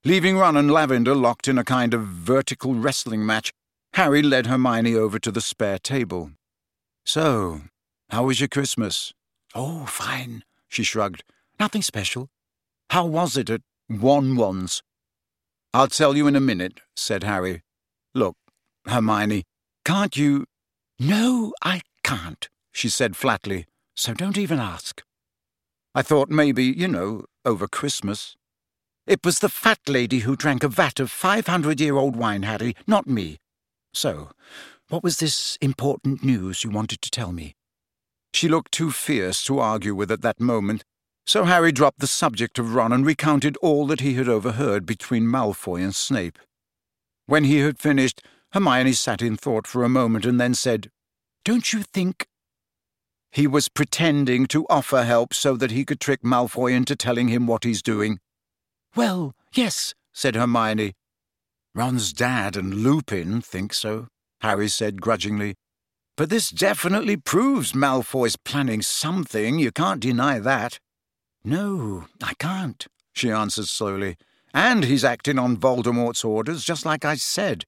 Leaving Ron and Lavender locked in a kind of vertical wrestling match, Harry led Hermione over to the spare table. "So, how was your Christmas?" "Oh, fine," she shrugged. "Nothing special. How was it at Won-Won's?" "I'll tell you in a minute," said Harry. "Look, Hermione, can't you—" "No, I can't," she said flatly, "so don't even ask." "I thought maybe, over Christmas." "It was the fat lady who drank a vat of 500-year-old wine, Harry, not me. So, what was this important news you wanted to tell me?" She looked too fierce to argue with at that moment, so Harry dropped the subject of Ron and recounted all that he had overheard between Malfoy and Snape. When he had finished, Hermione sat in thought for a moment and then said, "Don't you think—" "He was pretending to offer help so that he could trick Malfoy into telling him what he's doing?" "Well, yes," said Hermione. "Ron's dad and Lupin think so," Harry said grudgingly. "But this definitely proves Malfoy's planning something. You can't deny that." "No, I can't," she answered slowly. "And he's acting on Voldemort's orders, just like I said."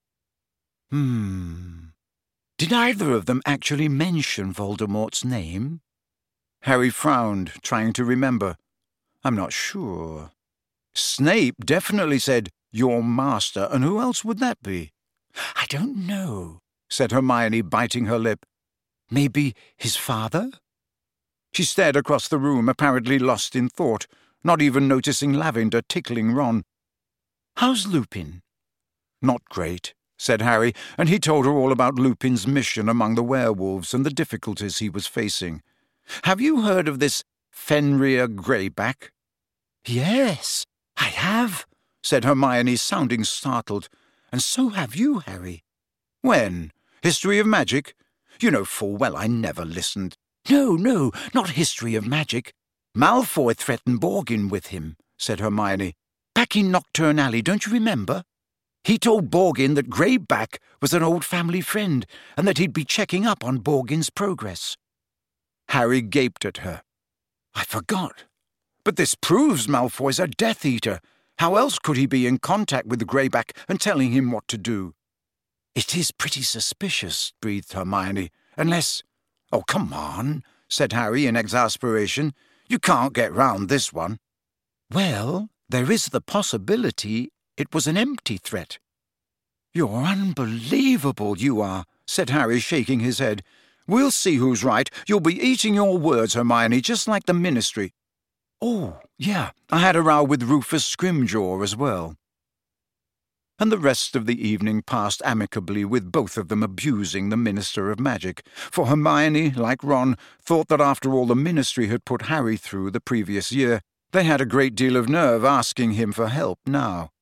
Did either of them actually mention Voldemort's name?" Harry frowned, trying to remember. "I'm not sure. Snape definitely said, 'Your master,' and who else would that be?" "I don't know," said Hermione, biting her lip. "Maybe his father?" She stared across the room, apparently lost in thought, not even noticing Lavender tickling Ron. "How's Lupin?" "Not great," said Harry, and he told her all about Lupin's mission among the werewolves and the difficulties he was facing. "Have you heard of this Fenrir Greyback?" "Yes, I have," said Hermione, sounding startled. "And so have you, Harry." "When? History of Magic? You know full well I never listened." No, not History of Magic. Malfoy threatened Borgin with him," said Hermione. "Back in Nocturne Alley, don't you remember? He told Borgin that Greyback was an old family friend and that he'd be checking up on Borgin's progress." Harry gaped at her. "I forgot. But this proves Malfoy's a Death Eater. How else could he be in contact with Greyback and telling him what to do?" "It is pretty suspicious," breathed Hermione. "Unless—" "Oh, come on," said Harry in exasperation. "You can't get round this one." "Well, there is the possibility it was an empty threat." "You're unbelievable, you are," said Harry, shaking his head. "We'll see who's right. You'll be eating your words, Hermione, just like the Ministry." "Oh, yeah, I had a row with Rufus Scrimgeour as well." And the rest of the evening passed amicably, with both of them abusing the Minister of Magic, for Hermione, like Ron, thought that after all the Ministry had put Harry through the previous year, they had a great deal of nerve asking him for help now.